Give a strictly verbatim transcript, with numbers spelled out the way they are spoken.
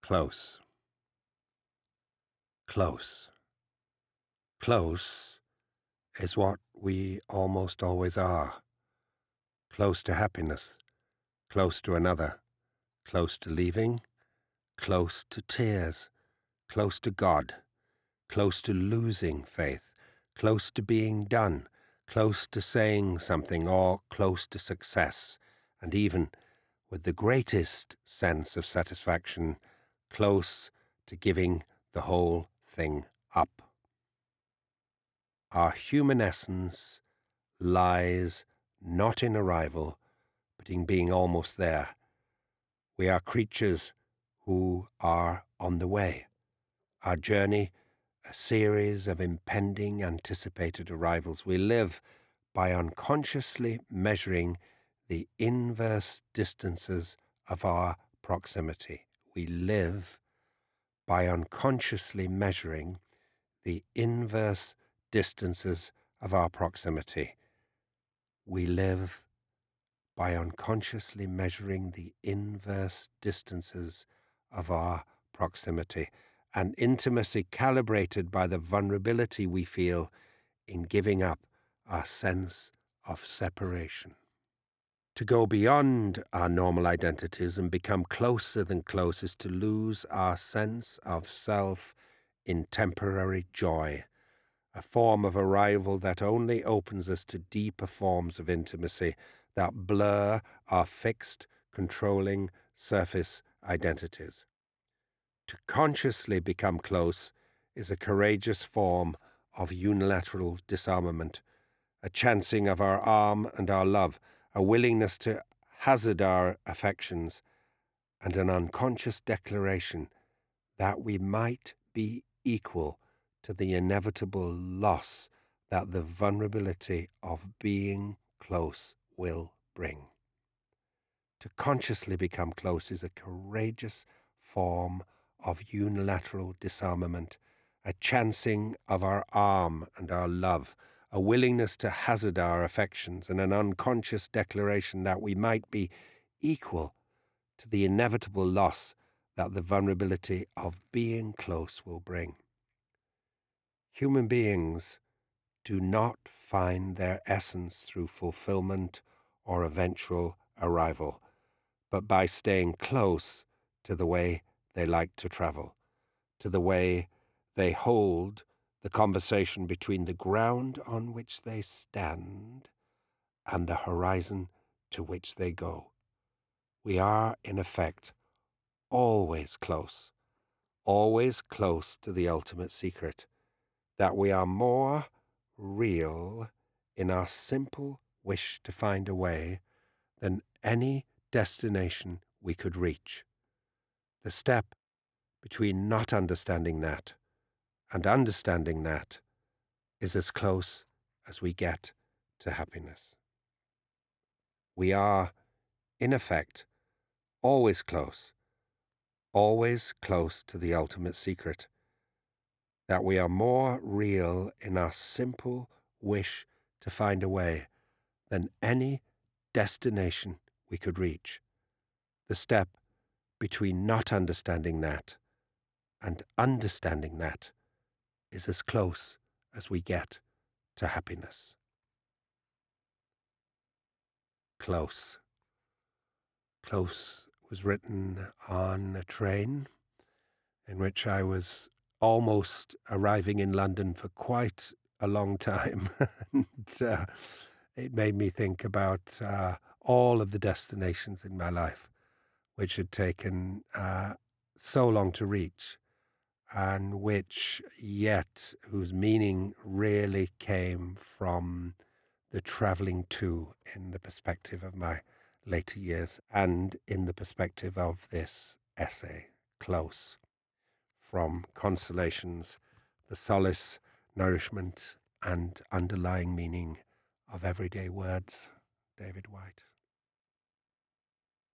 Close, close, close is what we almost always are. Close to happiness, close to another, close to leaving, close to tears, close to God, close to losing faith, close to being done, close to saying something, or close to success, and even, with the greatest sense of satisfaction, close to giving the whole thing up. Our human essence lies not in arrival, but in being almost there. We are creatures who are on the way. Our journey, a series of impending anticipated arrivals. We live by unconsciously measuring the inverse distances of our proximity. We live by unconsciously measuring the inverse distances of our proximity. We live by unconsciously measuring the inverse distances of our proximity, an intimacy calibrated by the vulnerability we feel in giving up our sense of separation. To go beyond our normal identities and become closer than close is to lose our sense of self in temporary joy, a form of arrival that only opens us to deeper forms of intimacy that blur our fixed, controlling, surface identities. To consciously become close is a courageous form of unilateral disarmament, a chancing of our arm and our love, a willingness to hazard our affections, and an unconscious declaration that we might be equal to the inevitable loss that the vulnerability of being close will bring. To consciously become close is a courageous form of unilateral disarmament, a chancing of our arm and our love, a willingness to hazard our affections, and an unconscious declaration that we might be equal to the inevitable loss that the vulnerability of being close will bring. Human beings do not find their essence through fulfillment or eventual arrival, but by staying close to the way they like to travel, to the way they hold the conversation between the ground on which they stand and the horizon to which they go. We are, in effect, always close, always close to the ultimate secret, that we are more real in our simple wish to find a way than any destination we could reach. The step between not understanding that and understanding that is as close as we get to happiness. We are, in effect, always close, always close to the ultimate secret, that we are more real in our simple wish to find a way than any destination we could reach. The step between not understanding that and understanding that is as close as we get to happiness. Close. Close was written on a train in which I was almost arriving in London for quite a long time. and uh, It made me think about uh, all of the destinations in my life, which had taken uh, so long to reach, and which yet, whose meaning really came from the travelling to in the perspective of my later years and in the perspective of this essay, Close, from Consolations, the solace, nourishment, and underlying meaning of everyday words, David Whyte.